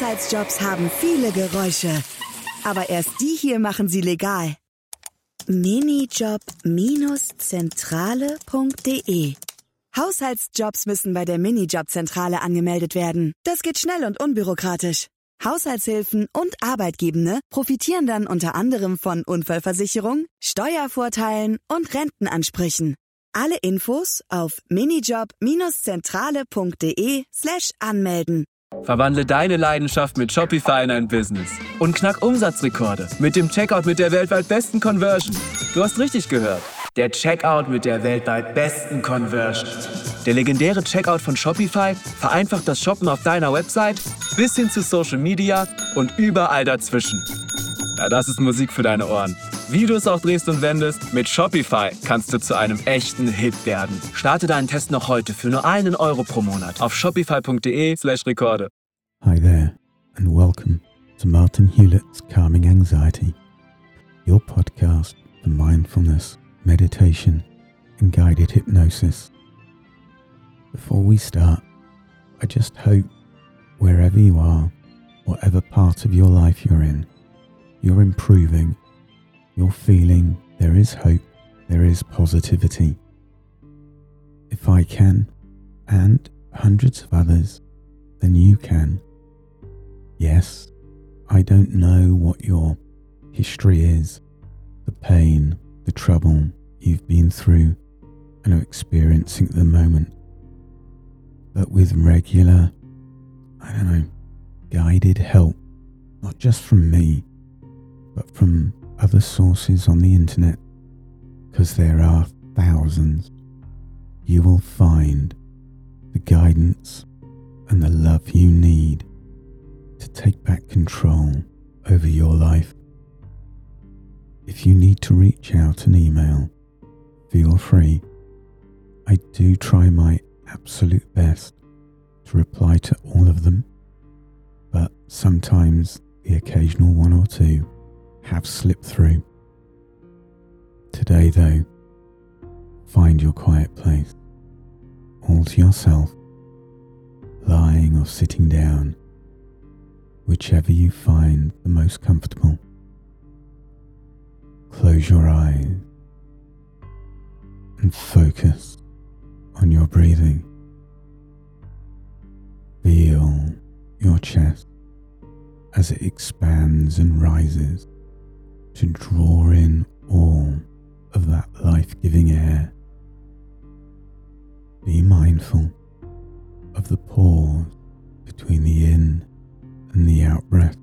Haushaltsjobs haben viele Geräusche. Aber erst die hier machen sie legal. Minijob-zentrale.de Haushaltsjobs müssen bei der Minijobzentrale angemeldet werden. Das geht schnell und unbürokratisch. Haushaltshilfen und Arbeitgebende profitieren dann unter anderem von Unfallversicherung, Steuervorteilen und Rentenansprüchen. Alle Infos auf minijob-zentrale.de/anmelden. Verwandle deine Leidenschaft mit Shopify in ein Business und knack Umsatzrekorde mit dem Checkout mit der weltweit besten Conversion. Du hast richtig gehört. Der Checkout mit der weltweit besten Conversion. Der legendäre Checkout von Shopify vereinfacht das Shoppen auf deiner Website bis hin zu Social Media und überall dazwischen. Ja, das ist Musik für deine Ohren. Wie du es auch drehst und wendest, mit Shopify kannst du zu einem echten Hit werden. Starte deinen Test noch heute für nur €1 pro Monat auf shopify.de/Rekorde. Hi there and welcome to Martin Hewlett's Calming Anxiety, your podcast for mindfulness, meditation and guided hypnosis. Before we start, I just hope wherever you are, whatever part of your life you're in, you're improving. You're feeling there is hope, there is positivity. If I can, and hundreds of others, then you can. Yes, I don't know what your history is, the pain, the trouble you've been through and are experiencing at the moment. But with regular, guided help, not just from me, but from other sources on the internet, because there are thousands, you will find the guidance and the love you need to take back control over your life. If you need to reach out and email, feel free. I do try my absolute best to reply to all of them, but sometimes the occasional one or two have slipped through. Today though, find your quiet place, all to yourself, lying or sitting down, whichever you find the most comfortable. Close your eyes and focus on your breathing. Feel your chest as it expands and rises to draw in all of that life-giving air. Be mindful of the pause between the in and the out breath.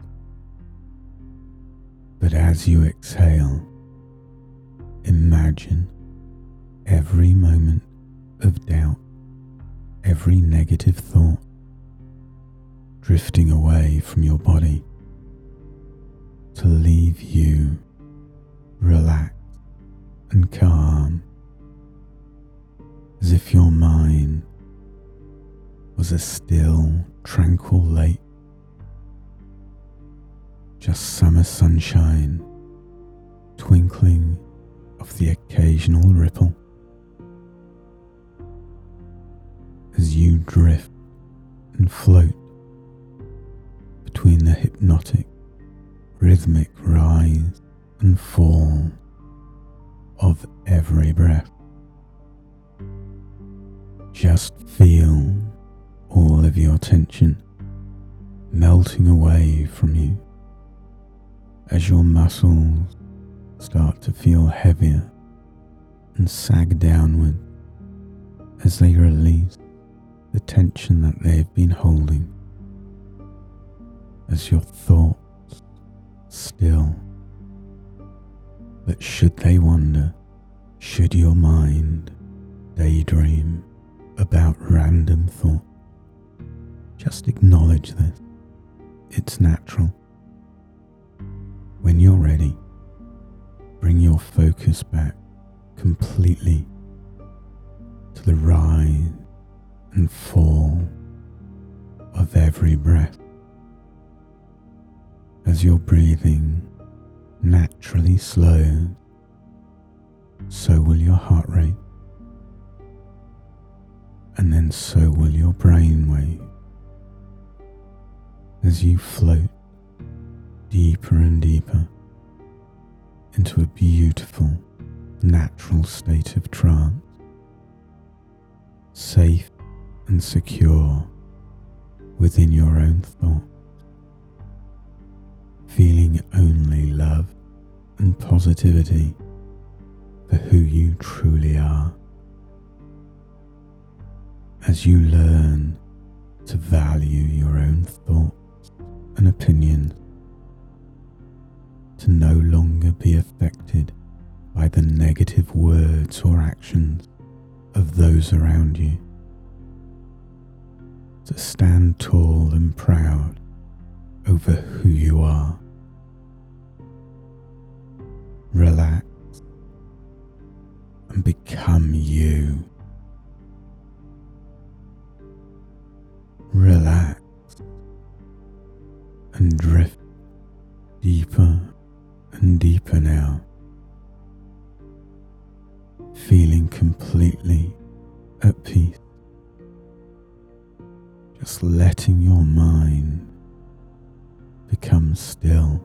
But as you exhale, imagine every moment of doubt, every negative thought drifting away from your body to leave you relaxed and calm, as if your mind was a still, tranquil lake, just summer sunshine twinkling off the occasional ripple. As you drift and float between the hypnotic, rhythmic rise and fall of every breath. Just feel all of your tension melting away from you as your muscles start to feel heavier and sag downward as they release the tension that they've been holding, as your thoughts still. But should they wander, should your mind daydream about random thought, just acknowledge this. It's natural. When you're ready, bring your focus back completely to the rise and fall of every breath. As your breathing naturally slows, so will your heart rate, and then so will your brain wave. as you float deeper and deeper into a beautiful, natural state of trance, safe and secure within your own thought, feeling only love and positivity for who you truly are. As you learn to value your own thoughts and opinions, to no longer be affected by the negative words or actions of those around you, to stand tall and proud over who you are. Relax and become you. Relax and drift deeper and deeper now, feeling completely at peace, just letting your mind become still.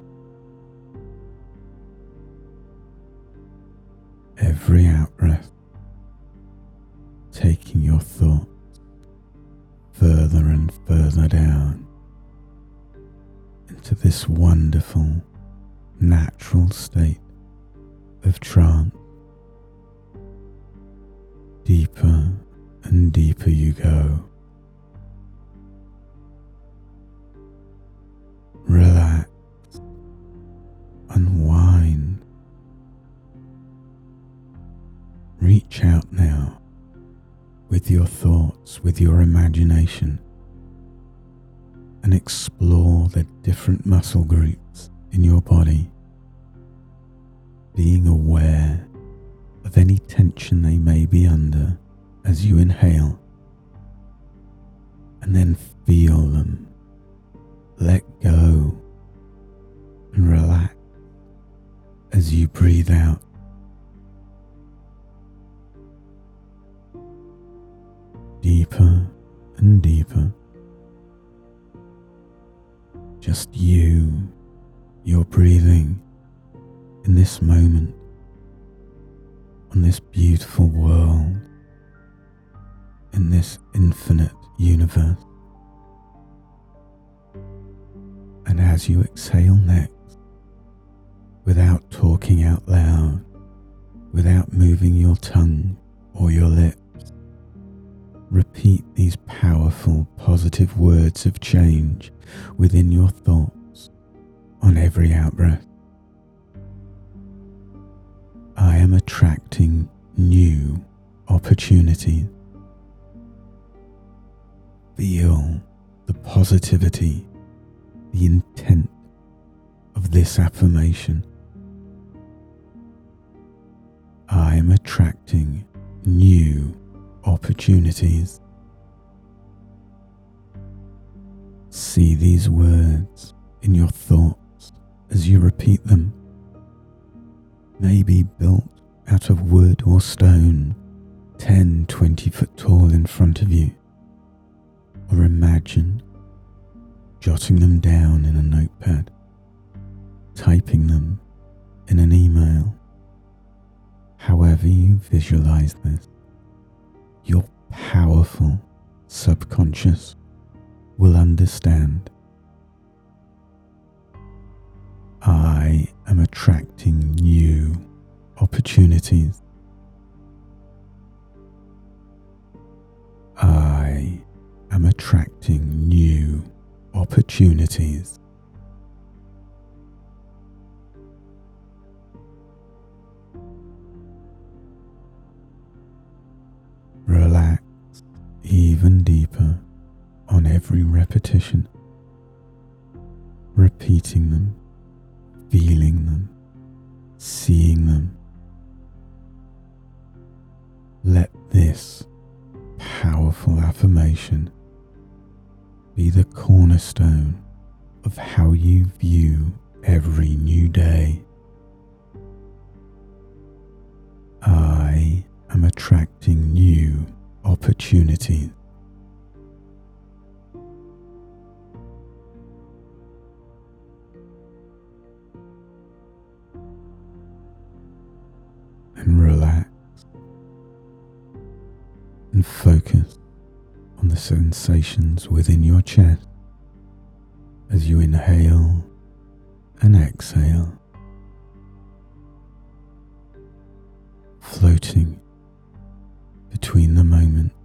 Every out-breath taking your thoughts further and further down into this wonderful, natural state of trance. Deeper and deeper you go. Relax, unwind. Reach out now with your thoughts, with your imagination, and explore the different muscle groups in your body, being aware of any tension they may be under as you inhale, and then feel them, let go, and relax as you breathe out. Deeper and deeper. Just you, your breathing in this moment, on this beautiful world, in this infinite universe. And as you exhale next, without talking out loud, without moving your tongue or your lips, repeat these powerful, positive words of change within your thoughts on every out-breath. I am attracting new opportunities. Feel the positivity, the intent of this affirmation. I am attracting new opportunities. See these words in your thoughts as you repeat them. Maybe built out of wood or stone, 10, 20 foot tall in front of you. Or imagine jotting them down in a notepad, typing them in an email. However you visualize this, your powerful subconscious will understand. I am attracting new opportunities. I am attracting new opportunities. Relax even deeper on every repetition, repeating them, feeling them, seeing them. Let this powerful affirmation be the cornerstone of how you view every new day. I am attracting new opportunities. and focus on the sensations within your chest as you inhale and exhale, floating between the moments.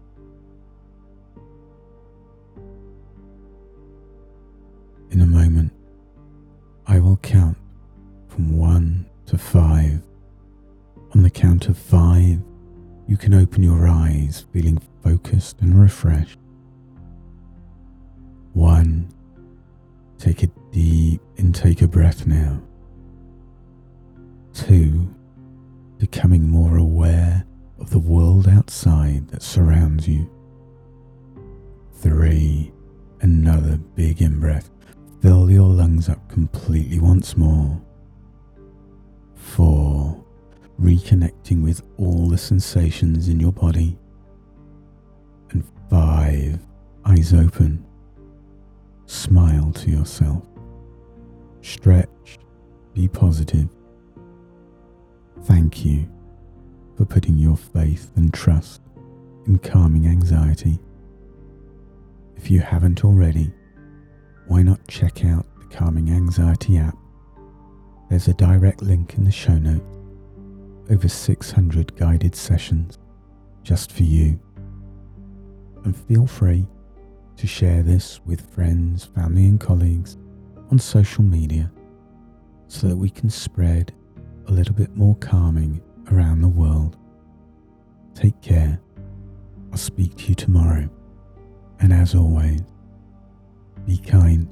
In a moment, I will count from 1 to 5. On the count of 5, you can open your eyes feeling focused and refreshed. 1. Take a deep intake of breath now. 2. Becoming more aware of the world outside that surrounds you. 3. Another big in-breath. Fill your lungs up completely once more. 4. Reconnecting with all the sensations in your body. And 5. Eyes open. Smile to yourself. Stretch. Be positive. Thank you for putting your faith and trust in calming anxiety. If you haven't already, why not check out the Calming Anxiety app? There's a direct link in the show notes. Over 600 guided sessions just for you. And feel free to share this with friends, family and colleagues on social media so that we can spread a little bit more calming around the world. Take care. I'll speak to you tomorrow. And as always, be kind.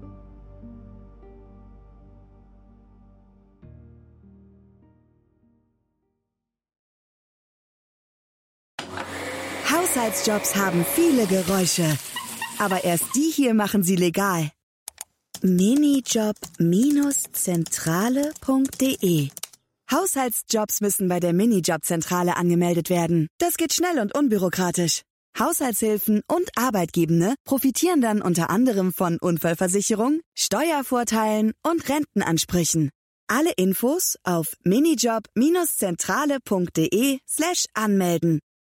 Haushaltsjobs haben viele Geräusche, aber erst die hier machen sie legal. Minijob-zentrale.de. Haushaltsjobs müssen bei der Minijobzentrale angemeldet werden. Das geht schnell und unbürokratisch. Haushaltshilfen und Arbeitgebende profitieren dann unter anderem von Unfallversicherung, Steuervorteilen und Rentenansprüchen. Alle Infos auf minijob-zentrale.de/anmelden.